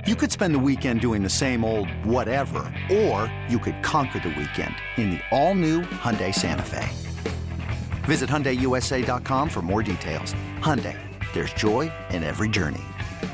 You could spend the weekend doing the same old whatever, or you could conquer the weekend in the all-new Hyundai Santa Fe. Visit HyundaiUSA.com for more details. Hyundai, there's joy in every journey.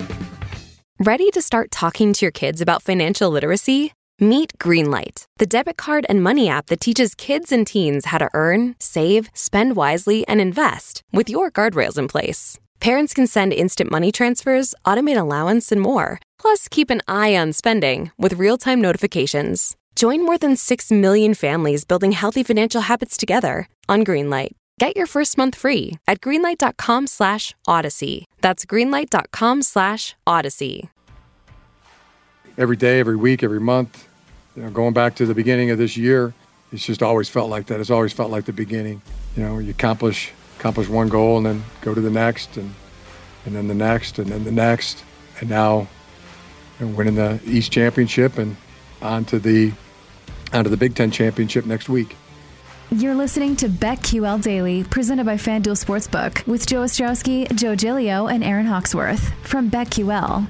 Ready to start talking to your kids about financial literacy? Meet Greenlight, the debit card and money app that teaches kids and teens how to earn, save, spend wisely, and invest with your guardrails in place. Parents can send instant money transfers, automate allowance, and more. Plus, keep an eye on spending with real-time notifications. Join more than 6 million families building healthy financial habits together on Greenlight. Get your first month free at greenlight.com/Odyssey. That's greenlight.com/Odyssey. Every day, every week, every month, going back to the beginning of this year, it's just always felt like that. It's always felt like the beginning. You accomplish one goal and then go to the next and then the next and then the next. And now winning the East Championship and on to the Big Ten Championship next week. You're listening to BetQL Daily, presented by FanDuel Sportsbook, with Joe Ostrowski, Joe Giglio, and Aaron Hawksworth from BetQL.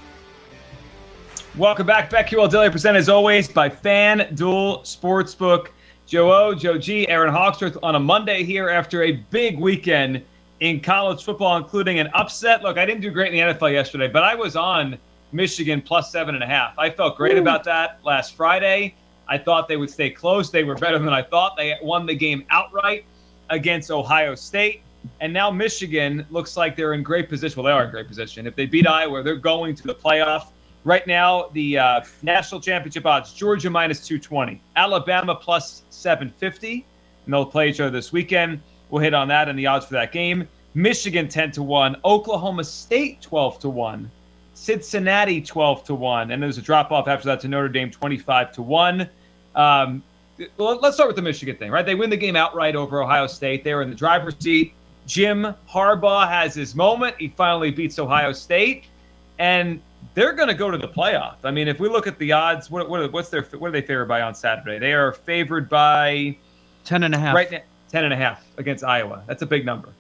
Welcome back. BetQL Daily, presented as always by FanDuel Sportsbook. Joe O, Joe G, Aaron Hawksworth on a Monday here after a big weekend in college football, including an upset. Look, I didn't do great in the NFL yesterday, but I was on Michigan plus 7.5. I felt great about that last Friday. I thought they would stay close. They were better than I thought. They won the game outright against Ohio State. And now Michigan looks like they're in great position. Well, they are in great position. If they beat Iowa, they're going to the playoff. Right now, the national championship odds, Georgia minus 220, Alabama plus 750. And they'll play each other this weekend. We'll hit on that and the odds for that game. Michigan 10-1, Oklahoma State 12-1. Cincinnati 12-1, and there's a drop-off after that to Notre Dame 25-1. Well, let's start with the Michigan thing, right? They win the game outright over Ohio State. They were in the driver's seat. Jim Harbaugh has his moment. He finally beats Ohio State, and they're going to go to the playoff. I mean, if we look at the odds, what are they favored by on Saturday? They are favored by 10.5. Right now, 10.5 against Iowa. That's a big number.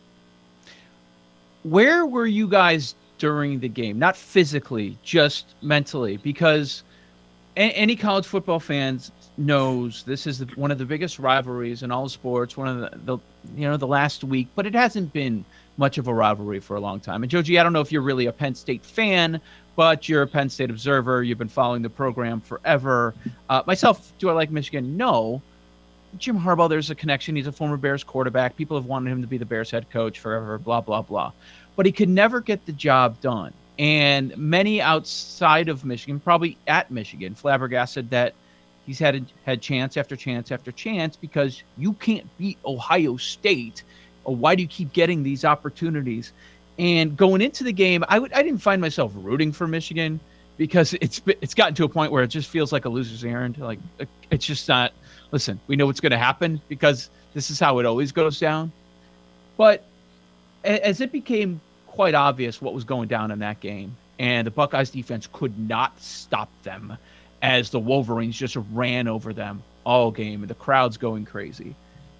Where were you guys during the game? Not physically, just mentally, because any college football fans knows this is one of the biggest rivalries in all sports, one of the last week, but it hasn't been much of a rivalry for a long time. And Joji, I don't know if you're really a Penn State fan, but you're a Penn State observer. You've been following the program forever. Myself, do I like Michigan? No. Jim Harbaugh, there's a connection. He's a former Bears quarterback. People have wanted him to be the Bears head coach forever, blah, blah, blah. But he could never get the job done. And many outside of Michigan, probably at Michigan, flabbergasted that he's had chance after chance after chance because you can't beat Ohio State. Why do you keep getting these opportunities? And going into the game, I didn't find myself rooting for Michigan because it's gotten to a point where it just feels like a loser's errand. Like, it's just not. Listen, we know what's going to happen because this is how it always goes down. But as it became quite obvious what was going down in that game, and the Buckeyes defense could not stop them as the Wolverines just ran over them all game, and the crowd's going crazy.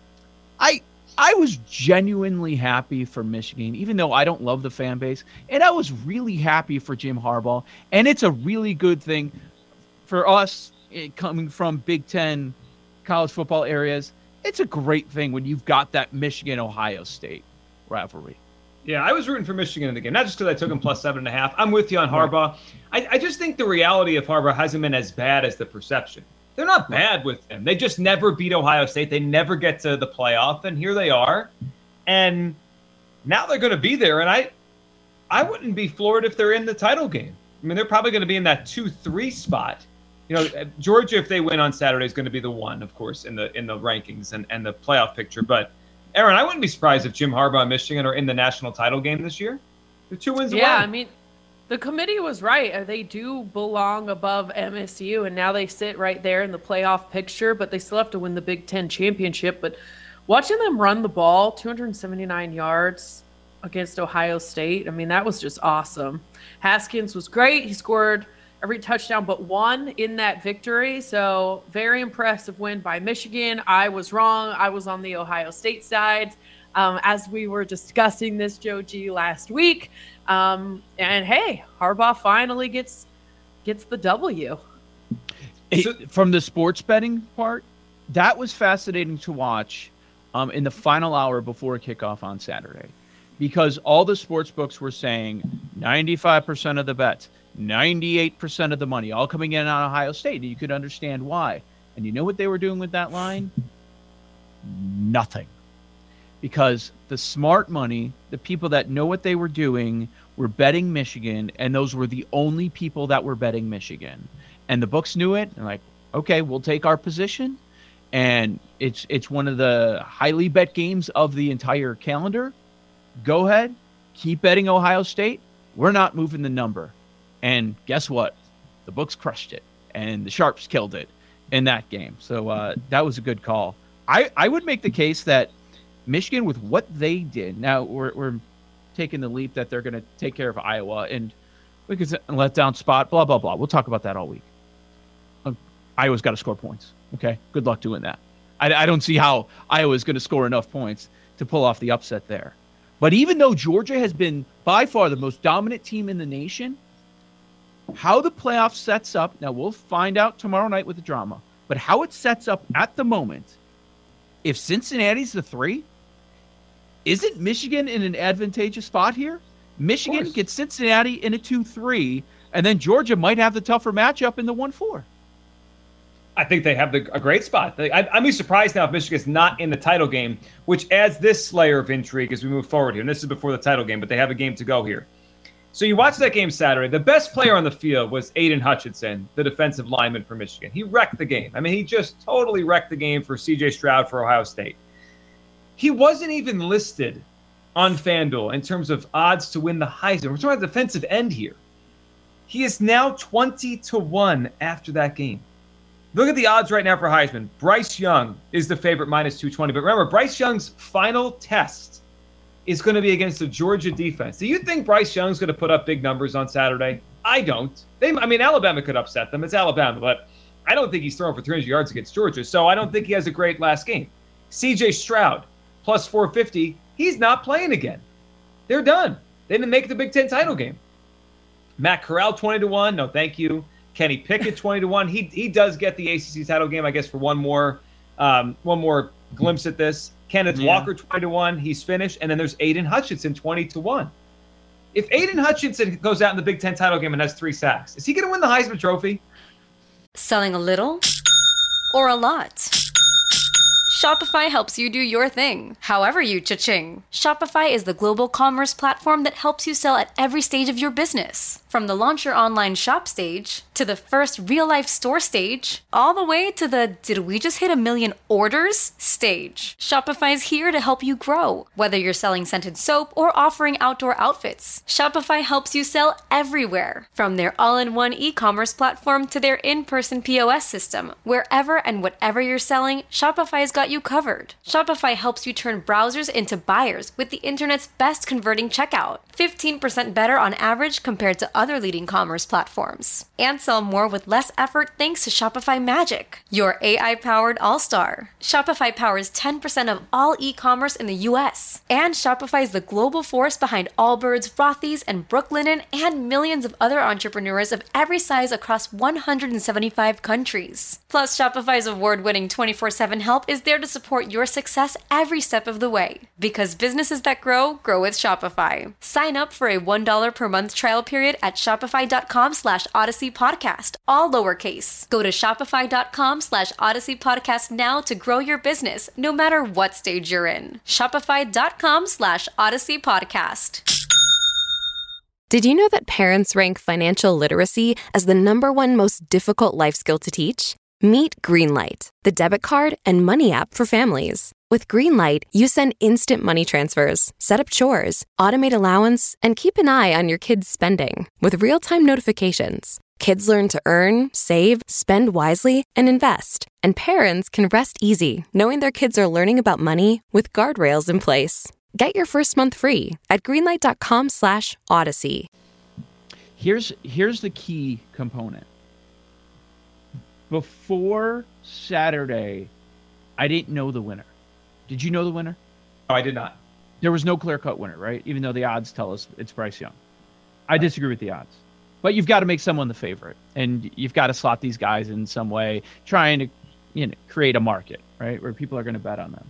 I was genuinely happy for Michigan, even though I don't love the fan base, and I was really happy for Jim Harbaugh, and it's a really good thing for us coming from Big Ten college football areas. It's a great thing when you've got that Michigan-Ohio State rivalry. Yeah, I was rooting for Michigan in the game, not just because I took him plus 7.5. I'm with you on Harbaugh. I just think the reality of Harbaugh hasn't been as bad as the perception. They're not bad with them. They just never beat Ohio State. They never get to the playoff, and here they are. And now they're going to be there, and I wouldn't be floored if they're in the title game. I mean, they're probably going to be in that 2-3 spot. Georgia, if they win on Saturday, is going to be the one, of course, in the rankings and the playoff picture. But Aaron, I wouldn't be surprised if Jim Harbaugh and Michigan are in the national title game this year. They're 2 wins away. Yeah, I mean, the committee was right. They do belong above MSU, and now they sit right there in the playoff picture, but they still have to win the Big Ten championship. But watching them run the ball, 279 yards against Ohio State, I mean, that was just awesome. Haskins was great. He scored every touchdown but one in that victory. So very impressive win by Michigan. I was wrong. I was on the Ohio State side as we were discussing this, Joe G, last week. And hey, Harbaugh finally gets gets the W. From the sports betting part, that was fascinating to watch in the final hour before kickoff on Saturday, because all the sports books were saying 95% of the bets, 98% of the money, all coming in on Ohio State. And you could understand why. And you know what they were doing with that line? Nothing. Because the smart money, the people that know what they were doing, were betting Michigan, and those were the only people that were betting Michigan. And the books knew it, and like, okay, we'll take our position. And it's one of the highly bet games of the entire calendar. Go ahead, keep betting Ohio State. We're not moving the number. And guess what? The books crushed it, and the Sharps killed it in that game. So that was a good call. I would make the case that Michigan, with what they did, now we're taking the leap that they're going to take care of Iowa, and we could let down spot, blah, blah, blah. We'll talk about that all week. Iowa's got to score points. Okay, good luck doing that. I don't see how Iowa's going to score enough points to pull off the upset there. But even though Georgia has been by far the most dominant team in the nation, how the playoff sets up, now we'll find out tomorrow night with the drama, but how it sets up at the moment, if Cincinnati's the 3, isn't Michigan in an advantageous spot here? Michigan gets Cincinnati in a 2-3, and then Georgia might have the tougher matchup in the 1-4. I think they have a great spot. I'd be surprised now if Michigan's not in the title game, which adds this layer of intrigue as we move forward here. And this is before the title game, but they have a game to go here. So you watch that game Saturday. The best player on the field was Aiden Hutchinson, the defensive lineman for Michigan. He wrecked the game. I mean, he just totally wrecked the game for C.J. Stroud for Ohio State. He wasn't even listed on FanDuel in terms of odds to win the Heisman. We're talking about defensive end here. He is now 20-1 after that game. Look at the odds right now for Heisman. Bryce Young is the favorite, minus 220. But remember, Bryce Young's final test is going to be against the Georgia defense. Do you think Bryce Young's going to put up big numbers on Saturday? I don't. Alabama could upset them. It's Alabama. But I don't think he's throwing for 300 yards against Georgia. So I don't think he has a great last game. C.J. Stroud, plus 450. He's not playing again. They're done. They didn't make the Big Ten title game. Matt Corral, 20-1. No, thank you. Kenny Pickett, 20-1. He does get the ACC title game, I guess, for one more glimpse at this. Kenneth Walker, 20-1. He's finished. And then there's Aiden Hutchinson, 20-1. If Aiden Hutchinson goes out in the Big Ten title game and has 3 sacks, is he going to win the Heisman Trophy? Selling a little or a lot? Shopify helps you do your thing, however you cha-ching. Shopify is the global commerce platform that helps you sell at every stage of your business. From the launch your online shop stage, to the first real-life store stage, all the way to the did we just hit 1 million orders stage. Shopify is here to help you grow. Whether you're selling scented soap or offering outdoor outfits, Shopify helps you sell everywhere. From their all-in-one e-commerce platform to their in-person POS system, wherever and whatever you're selling, Shopify's got you covered. Shopify helps you turn browsers into buyers with the internet's best converting checkout. 15% better on average compared to other leading commerce platforms. And sell more with less effort thanks to Shopify Magic, your AI-powered all-star. Shopify powers 10% of all e-commerce in the U.S. And Shopify is the global force behind Allbirds, Rothy's, and Brooklinen, and millions of other entrepreneurs of every size across 175 countries. Plus, Shopify's award-winning 24/7 help is there to support your success every step of the way. Because businesses that grow, grow with Shopify. Sign up for a $1 per month trial period at shopify.com/Odyssey Podcast, all lowercase. Go to shopify.com/Odyssey Podcast now to grow your business, no matter what stage you're in. Shopify.com/Odyssey Podcast. Did you know that parents rank financial literacy as the #1 most difficult life skill to teach? Meet Greenlight, the debit card and money app for families. With Greenlight, you send instant money transfers, set up chores, automate allowance, and keep an eye on your kids' spending with real-time notifications. Kids learn to earn, save, spend wisely, and invest. And parents can rest easy knowing their kids are learning about money with guardrails in place. Get your first month free at greenlight.com/Odyssey. Here's the key component. Before Saturday, I didn't know the winner. Did you know the winner? No, I did not. There was no clear-cut winner, right? Even though the odds tell us it's Bryce Young. I disagree with the odds. But you've got to make someone the favorite, and you've got to slot these guys in some way, trying to create a market, right, where people are going to bet on them.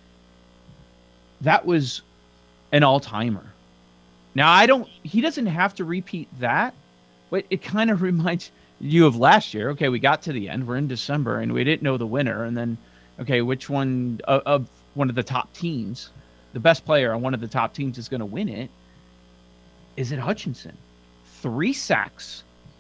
That was an all-timer. Now, he doesn't have to repeat that, but it kind of reminds you of last year. Okay, we got to the end. We're in December, and we didn't know the winner. And then, okay, which one of one of the top teams, the best player on one of the top teams is going to win it? Is it Hutchinson? 3 sacks,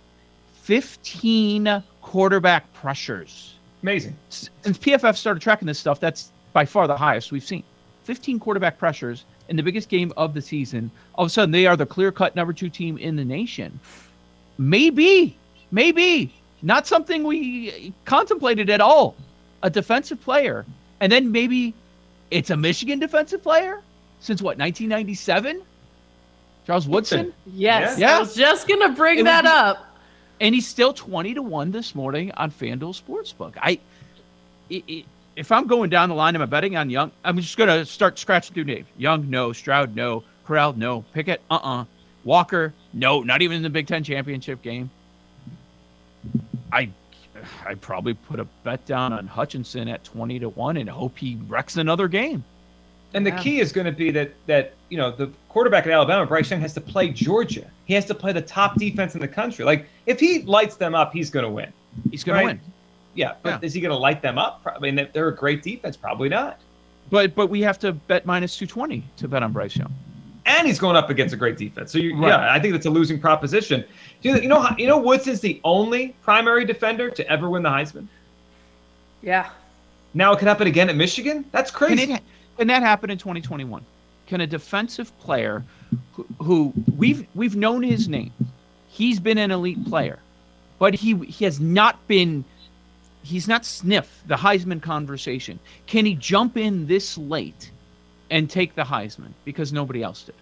15 quarterback pressures. Amazing. Since PFF started tracking this stuff, that's by far the highest we've seen. 15 quarterback pressures in the biggest game of the season. All of a sudden, they are the clear-cut number 2 team in the nation. Maybe, not something we contemplated at all. A defensive player. And then maybe it's a Michigan defensive player? Since what, 1997? Charles Woodson? Yes. Yeah. I was just going to bring that up. And he's still 20-1 this morning on FanDuel Sportsbook. If I'm going down the line, am I betting on Young? I'm just going to start scratching through names. Young, no. Stroud, no. Corral, no. Pickett, Walker, no. Not even in the Big Ten championship game. I'd probably put a bet down on Hutchinson at 20-1 and hope he wrecks another game. And the key is going to be that the quarterback at Alabama, Bryce Young, has to play Georgia. He has to play the top defense in the country. Like, if he lights them up, he's going to win. He's going to win. Yeah, but is he going to light them up? I mean, they're a great defense. Probably not. But we have to bet minus 220 to bet on Bryce Young. And he's going up against a great defense. So, yeah, I think that's a losing proposition. You know Woodson's the only primary defender to ever win the Heisman? Yeah. Now it could happen again at Michigan? That's crazy. Can that happen in 2021? Can a defensive player who we've known his name, he's been an elite player, but he has not been, he's not sniffed the Heisman conversation. Can he jump in this late and take the Heisman because nobody else did?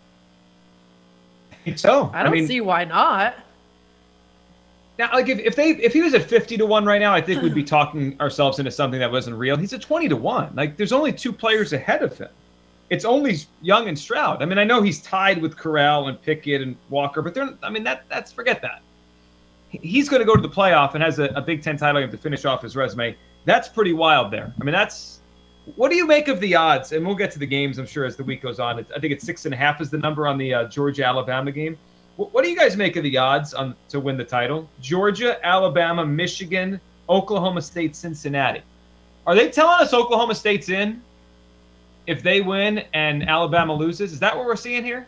I think so. I don't see why not. Now, like if he was at 50-1 right now, I think we'd be talking ourselves into something that wasn't real. He's at 20-1. Like, there's only 2 players ahead of him. It's only Young and Stroud. I mean, I know he's tied with Corral and Pickett and Walker, but that's forget that. He's going to go to the playoff and has a Big Ten title game to finish off his resume. That's pretty wild there. I mean, what do you make of the odds? And we'll get to the games, I'm sure, as the week goes on. I think it's 6.5 is the number on the Georgia-Alabama game. What do you guys make of the odds to win the title? Georgia, Alabama, Michigan, Oklahoma State, Cincinnati. Are they telling us Oklahoma State's in if they win and Alabama loses? Is that what we're seeing here?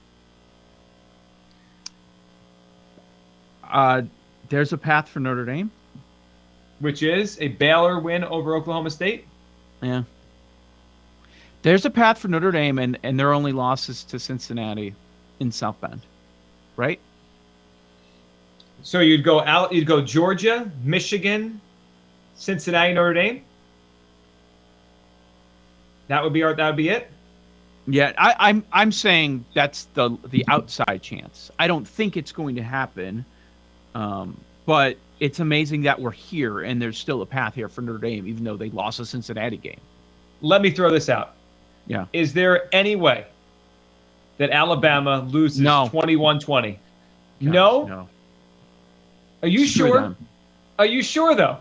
There's a path for Notre Dame. Which is a Baylor win over Oklahoma State? Yeah. There's a path for Notre Dame, and their only losses to Cincinnati in South Bend. Right? So you'd go Georgia, Michigan, Cincinnati, Notre Dame? That would be it? Yeah, I'm saying that's the outside chance. I don't think it's going to happen. But it's amazing that we're here and there's still a path here for Notre Dame, even though they lost a Cincinnati game. Let me throw this out. Yeah. Is there any way that Alabama loses 21-20? No? Are you sure? Are you sure, though?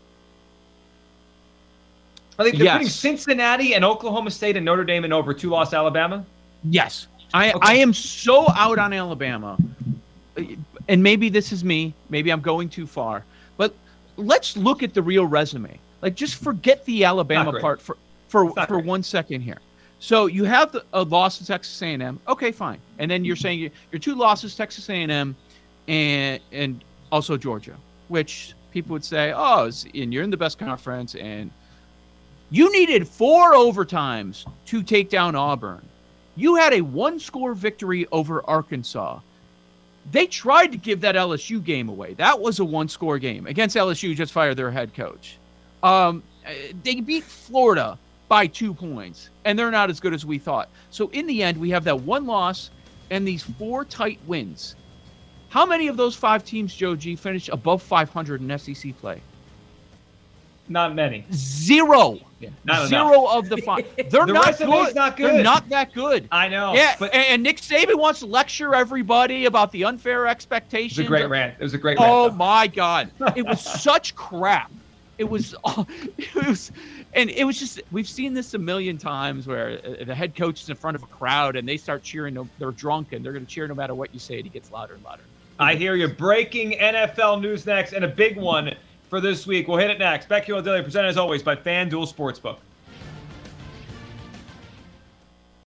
I think they're putting Cincinnati and Oklahoma State and Notre Dame in over 2-loss Alabama? Yes. I am so out on Alabama. And maybe this is me. Maybe I'm going too far. But let's look at the real resume. Like, just forget the Alabama part for 1 second here. So you have a loss to Texas A&M. Okay, fine. And then you're saying your 2 losses, Texas A&M and also Georgia, which people would say, and you're in the best conference, and you needed 4 overtimes to take down Auburn. You had a 1-score victory over Arkansas. They tried to give that LSU game away. That was a 1-score game against LSU, just fired their head coach. They beat Florida by 2 points, and they're not as good as we thought. So in the end, we have that 1 loss and these 4 tight wins. How many of those 5 teams, Joe G, finished above 500 in SEC play? Not many. Zero. Yeah, not Zero enough. of the 5. They're not resume's good. not good. They're not that good. I know. Yeah, but and Nick Saban wants to lecture everybody about the unfair expectations. it was a great rant. It was a great Oh rant. my God! It was such crap. It was, and it was just, we've seen this a million times where the head coach is in front of a crowd and they start cheering. They're drunk and they're going to cheer no matter what you say. And he gets louder and louder. I hear you. Breaking NFL news next, and a big one for this week. We'll hit it next. BetQL Daily, presented as always by FanDuel Sportsbook.